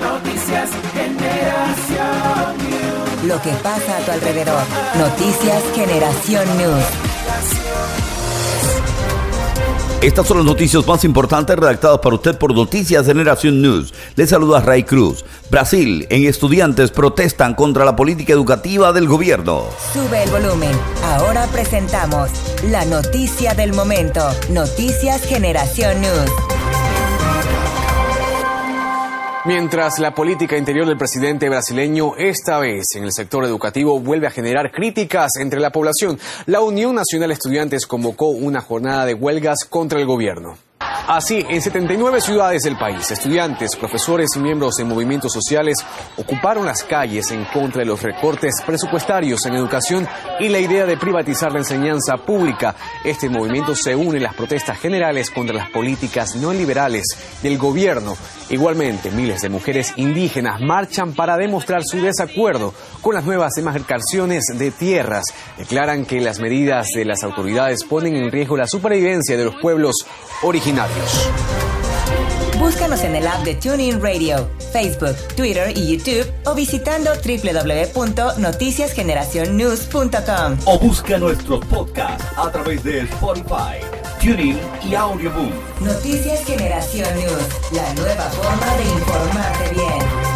Noticias Generación News. Lo que pasa a tu alrededor. Noticias Generación News. Estas son las noticias más importantes redactadas para usted por Noticias Generación News. Les saluda Ray Cruz. Brasil, en estudiantes protestan contra la política educativa del gobierno. Sube el volumen. Ahora presentamos la noticia del momento. Noticias Generación News. Mientras la política interior del presidente brasileño, esta vez en el sector educativo, vuelve a generar críticas entre la población, la Unión Nacional de Estudiantes convocó una jornada de huelgas contra el gobierno. Así, en 79 ciudades del país, estudiantes, profesores y miembros de movimientos sociales ocuparon las calles en contra de los recortes presupuestarios en educación y la idea de privatizar la enseñanza pública. Este movimiento se une a las protestas generales contra las políticas neoliberales del gobierno. Igualmente, miles de mujeres indígenas marchan para demostrar su desacuerdo con las nuevas demarcaciones de tierras. Declaran que las medidas de las autoridades ponen en riesgo la supervivencia de los pueblos originarios. Búscanos en el app de TuneIn Radio, Facebook, Twitter y YouTube o visitando www.noticiasgeneracionnews.com. O busca nuestros podcasts a través de Spotify, TuneIn y Audioboom. Noticias Generación News, la nueva forma de informarte bien.